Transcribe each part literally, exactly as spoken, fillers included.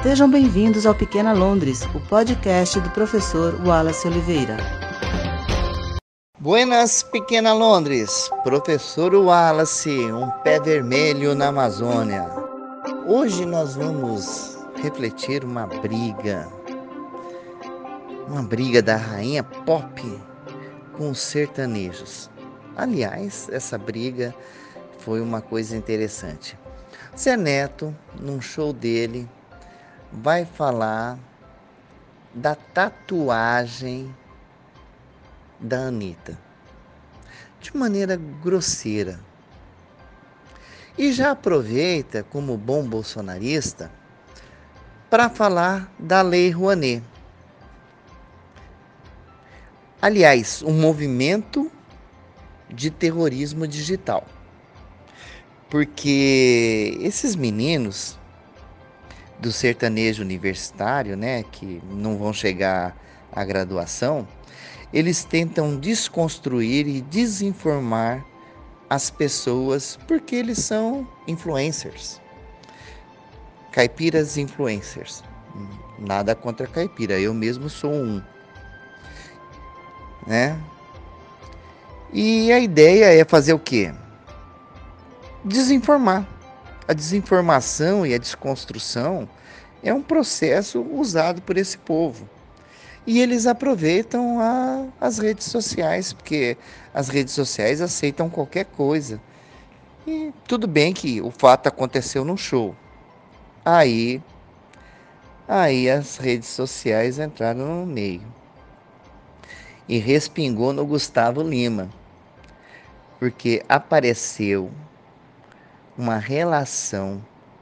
Sejam bem-vindos ao Pequena Londres, o podcast do professor Wallace Oliveira. Buenas, Pequena Londres, professor Wallace, um pé vermelho na Amazônia. Hoje nós vamos refletir uma briga, uma briga da rainha pop com os sertanejos. Aliás, essa briga foi uma coisa interessante. Zé Neto, num show dele, vai falar da tatuagem da Anitta, de maneira grosseira. E já aproveita, como bom bolsonarista, para falar da Lei Rouanet. Aliás, um movimento de terrorismo digital. Porque esses meninos do sertanejo universitário, né, que não vão chegar à graduação, eles tentam desconstruir e desinformar as pessoas porque eles são influencers. Caipiras influencers. Nada contra caipira, eu mesmo sou um. Né? E a ideia é fazer o quê? Desinformar. A desinformação e a desconstrução é um processo usado por esse povo. E eles aproveitam a, as redes sociais, porque as redes sociais aceitam qualquer coisa. E tudo bem que o fato aconteceu no show. Aí, aí as redes sociais entraram no meio. E respingou no Gustavo Lima. Porque apareceu uma relação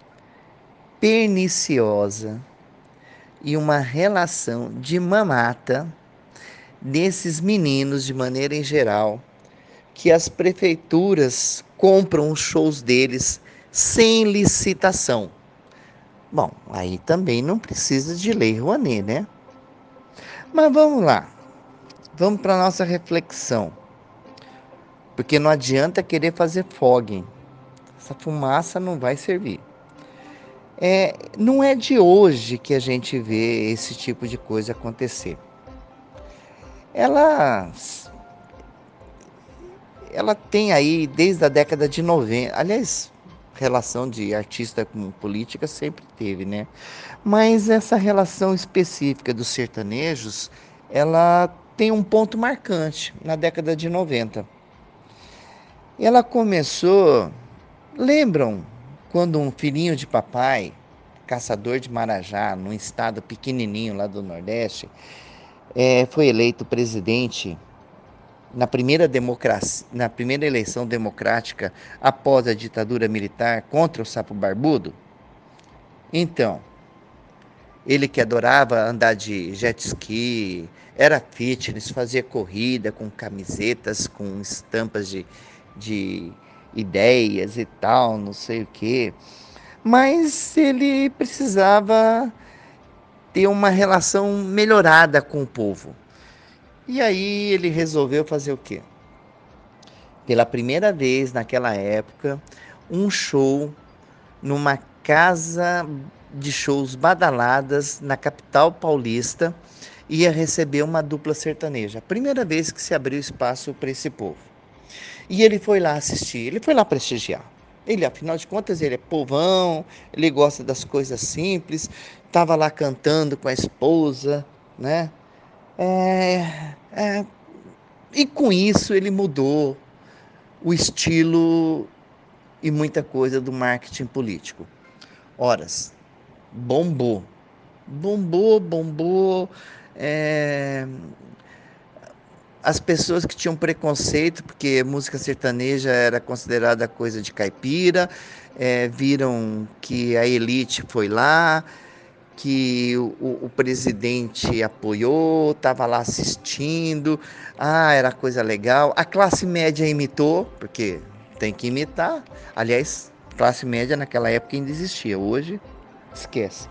perniciosa e uma relação de mamata desses meninos de maneira em geral, que as prefeituras compram os shows deles sem licitação. Bom, aí também não precisa de Lei Rouanet, né? Mas vamos lá, vamos para a nossa reflexão, porque não adianta querer fazer foguing, essa fumaça não vai servir. É, não é de hoje que a gente vê esse tipo de coisa acontecer. Ela, ela tem aí desde a década de noventa, aliás, relação de artista com política sempre teve, né? Mas essa relação específica dos sertanejos, ela tem um ponto marcante na década de noventa. Ela começou, lembram quando um filhinho de papai, caçador de Marajá, num estado pequenininho lá do Nordeste, é, foi eleito presidente na primeira, democracia, na primeira eleição democrática após a ditadura militar contra o Sapo Barbudo? Então, ele que adorava andar de jet ski, era fitness, fazia corrida com camisetas, com estampas de, de ideias e tal, não sei o quê. Mas ele precisava ter uma relação melhorada com o povo. E aí ele resolveu fazer o quê? Pela primeira vez naquela época, um show numa casa de shows badaladas na capital paulista, ia receber uma dupla sertaneja. A primeira vez que se abriu espaço para esse povo. E ele foi lá assistir, ele foi lá prestigiar. Ele, afinal de contas, ele é povão, ele gosta das coisas simples, estava lá cantando com a esposa, né? É, é, e com isso ele mudou o estilo e muita coisa do marketing político. Horas, bombou, bombou, bombou. É... As pessoas que tinham preconceito, porque música sertaneja era considerada coisa de caipira, é, viram que a elite foi lá, que o, o presidente apoiou, estava lá assistindo, ah, era coisa legal. A classe média imitou, porque tem que imitar. Aliás, classe média naquela época ainda existia, hoje esquece.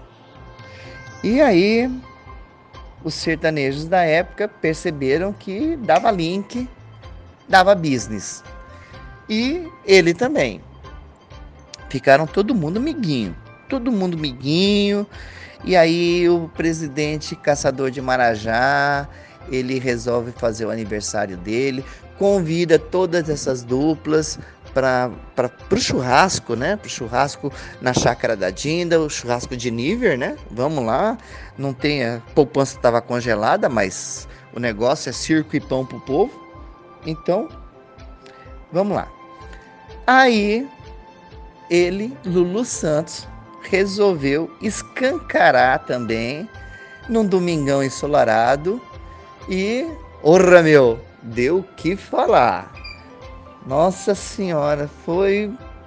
E aí, os sertanejos da época perceberam que dava link, dava business. E ele também. Ficaram todo mundo miguinho, todo mundo miguinho. E aí o presidente Caçador de Marajá, ele resolve fazer o aniversário dele, convida todas essas duplas para o churrasco, né? Para o churrasco na Chácara da Dinda, o churrasco de nível, né? Vamos lá, não tem, a poupança estava congelada, mas o negócio é circo e pão pro povo. Então, vamos lá. Aí, ele, Lulu Santos, resolveu escancarar também, num domingão ensolarado, e, orra meu, deu o que falar. Nossa Senhora, foi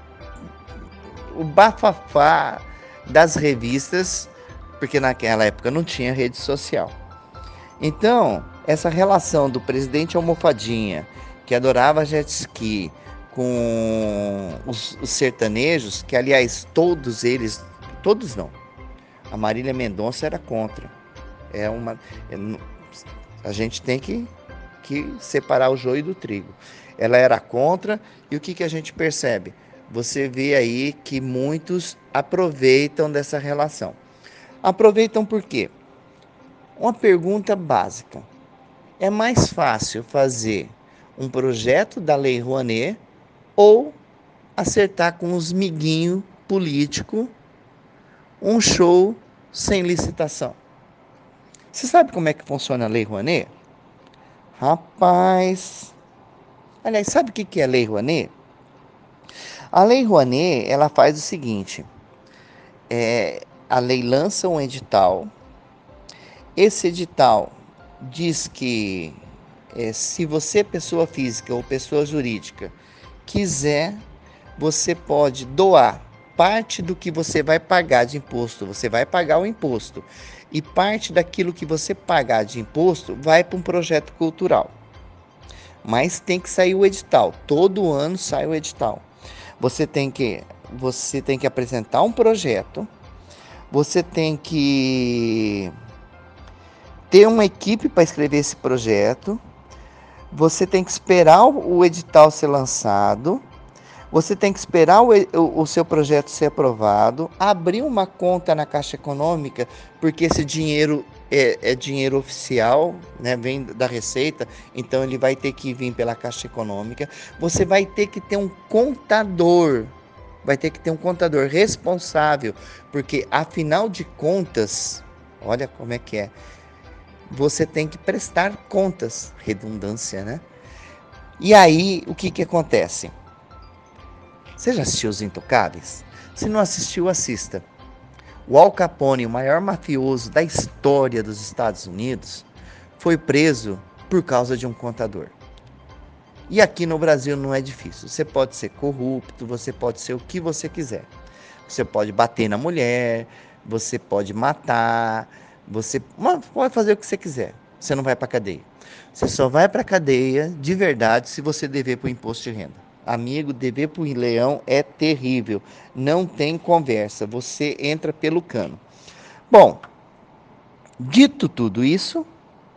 o bafafá das revistas, porque naquela época não tinha rede social. Então, essa relação do presidente Almofadinha, que adorava jet ski, com os, os sertanejos, que aliás todos eles, todos não, a Marília Mendonça era contra. É uma, é, a gente tem que, que separar o joio do trigo. Ela era contra, e o que, que a gente percebe? Você vê aí que muitos aproveitam dessa relação. Aproveitam por quê? Uma pergunta básica. É mais fácil fazer um projeto da Lei Rouanet ou acertar com os miguinhos políticos um show sem licitação? Você sabe como é que funciona a Lei Rouanet? Rapaz... Aliás, sabe o que é a Lei Rouanet? A Lei Rouanet, ela faz o seguinte. É, a lei lança um edital. Esse edital diz que é, se você, pessoa física ou pessoa jurídica, quiser, você pode doar parte do que você vai pagar de imposto. Você vai pagar o imposto. E parte daquilo que você pagar de imposto vai para um projeto cultural. Mas tem que sair o edital. Todo ano sai o edital. Você tem que, você tem que apresentar um projeto. Você tem que ter uma equipe para escrever esse projeto. Você tem que esperar o edital ser lançado. Você tem que esperar o, o, o seu projeto ser aprovado, abrir uma conta na Caixa Econômica, porque esse dinheiro é, é dinheiro oficial, né, vem da Receita, então ele vai ter que vir pela Caixa Econômica. Você vai ter que ter um contador, vai ter que ter um contador responsável, porque afinal de contas, olha como é que é, você tem que prestar contas, redundância, né? E aí, o que que acontece? Você já assistiu Os Intocáveis? Se não assistiu, assista. O Al Capone, o maior mafioso da história dos Estados Unidos, foi preso por causa de um contador. E aqui no Brasil não é difícil. Você pode ser corrupto, você pode ser o que você quiser. Você pode bater na mulher, você pode matar, você pode fazer o que você quiser. Você não vai para a cadeia. Você só vai para a cadeia de verdade se você dever para o imposto de renda. Amigo, dever para o leão é terrível. Não tem conversa. Você entra pelo cano. Bom, dito tudo isso,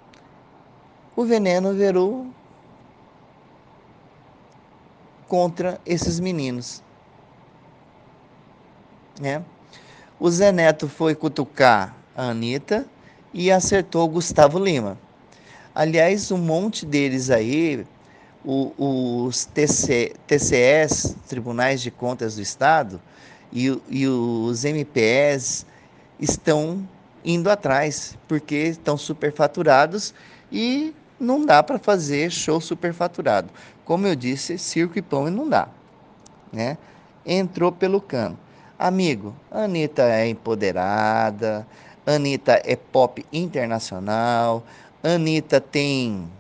o veneno virou contra esses meninos, né? O Zé Neto foi cutucar a Anitta e acertou o Gustavo Lima. Aliás, um monte deles aí, o, os T C, T C Es, Tribunais de Contas do Estado, e, e os M P Es estão indo atrás, porque estão superfaturados e não dá para fazer show superfaturado. Como eu disse, circo e pão não dá, né? Entrou pelo cano. Amigo, a Anitta é empoderada, a Anitta é pop internacional, a Anitta tem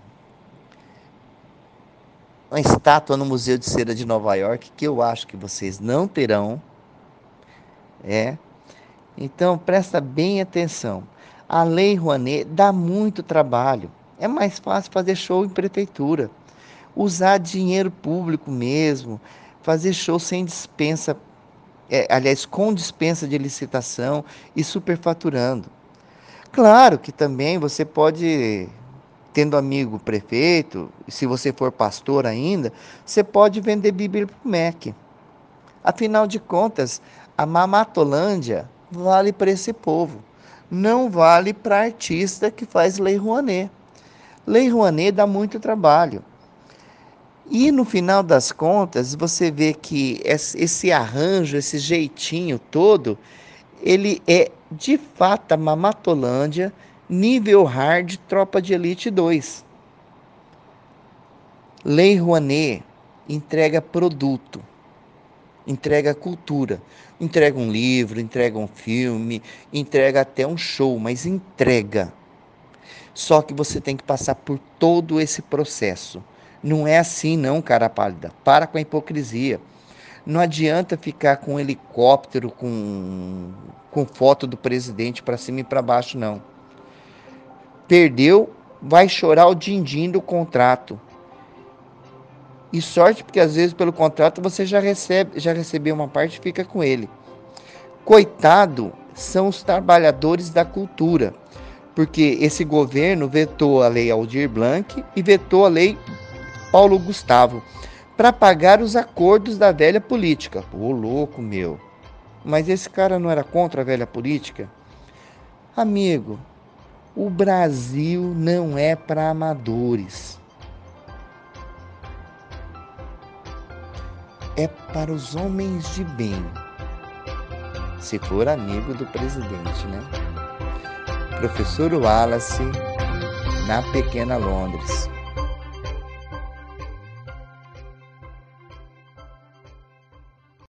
uma estátua no Museu de Cera de Nova York, que eu acho que vocês não terão. É. Então, presta bem atenção. A Lei Rouanet dá muito trabalho. É mais fácil fazer show em prefeitura. Usar dinheiro público mesmo. Fazer show sem dispensa, é, aliás, com dispensa de licitação e superfaturando. Claro que também você pode, tendo amigo prefeito, se você for pastor ainda, você pode vender Bíblia para o M E C. Afinal de contas, a Mamatolândia vale para esse povo. não vale para artista que faz Lei Rouanet. Lei Rouanet dá muito trabalho. E no final das contas, você vê que esse arranjo, esse jeitinho todo, ele é de fato a Mamatolândia, nível hard, Tropa de Elite dois. Lei Rouanet entrega produto, entrega cultura, entrega um livro, entrega um filme, entrega até um show, mas entrega. Só que você tem que passar por todo esse processo. Não é assim não, cara pálida. Para com a hipocrisia. Não adianta ficar com um helicóptero, com, com foto do presidente para cima e para baixo, não. Perdeu, vai chorar o din-din do contrato. E sorte, porque às vezes pelo contrato você já recebe, já recebeu uma parte e fica com ele. Coitado são os trabalhadores da cultura, porque esse governo vetou a lei Aldir Blanc e vetou a lei Paulo Gustavo para pagar os acordos da velha política. Ô louco, meu. Mas esse cara não era contra a velha política? Amigo, o Brasil não é para amadores. É para os homens de bem. Se for amigo do presidente, né? Professor Wallace, na Pequena Londres.